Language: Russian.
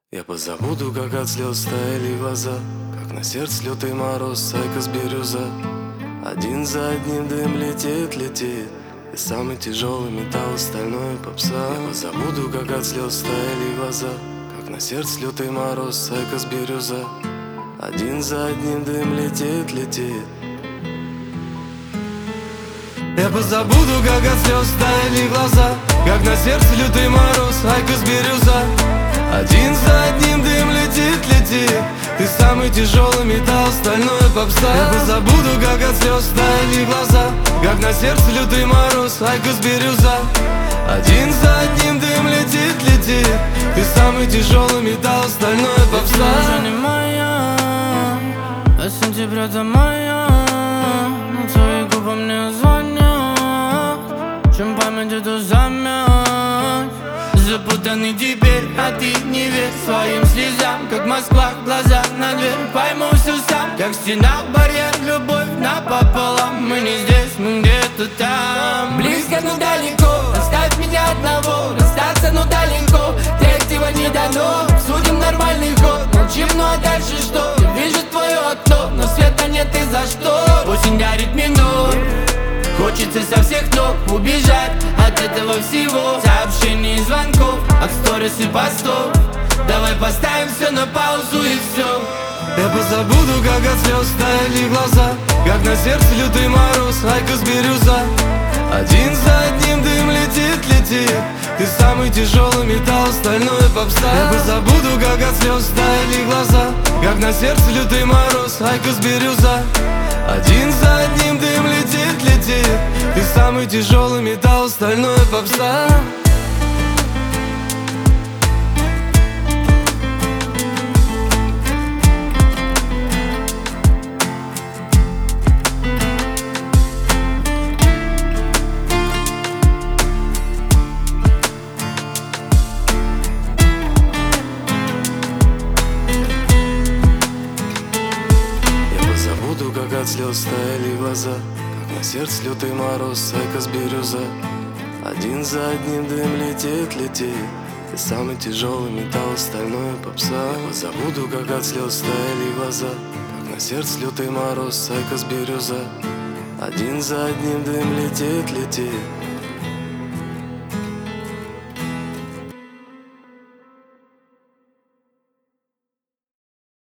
Я позабуду, как от слез стояли глаза, как на сердце лютый мороз, сайка с бирюза. Один за одним дым летит, летит, и самый тяжелый металл, стальной попса. Я позабуду, как от слез стояли глаза, как на сердце лютый мороз, сайка с бирюза. Один за одним дым летит, летит. Я позабуду, как от слез стояли глаза, как на сердце лютый мороз, айка с бирюза. Один за одним дым летит, летит, ты самый тяжелый металл, стальной попса. Я позабуду, как от слез стояли глаза, как на сердце лютый мороз, айка с бирюза. Один за одним дым летит, летит, ты самый тяжелый металл, стальной попса. Ты уже не моя, а сентября до мая, но твои губы мне звонят, чем память эту замять. Запутанный теперь, а ты не верь своим слезам, как Москва, глаза на дверь, пойму все сам, как стена, барьер, любовь напополам. Мы не здесь, мы где-то там, близко, но далеко. Оставь меня одного, расстаться, но далеко. Третьего не дано, судим нормальный ход. Молчим, ну а дальше что? Я вижу твое окно, но света нет и за что. Осень дарит минут, хочется со всех ног убежать от этого всего. Сообщений и звонков, от сторис и постов. Давай поставим все на паузу и все. Я позабуду, как от слез стояли глаза, как на сердце лютый мороз, айка с бирюза. Один за одним дым летит, летит, ты самый тяжелый металл, стальной попса. Я позабуду, как от слез стояли глаза, как на сердце лютый мороз, айка с бирюза. Один за одним дым летит, летит, ты самый тяжелый металл, стальной попса. Как от слез стояли глаза, как на сердце лютый мороз, сайка с бирюза. Один за одним дым летит, летит, ты самый тяжелый металл, стальной попса. Я позабуду, как от слез стояли глаза, как на сердце лютый мороз, сайка с бирюза. Один за одним дым летит, летит,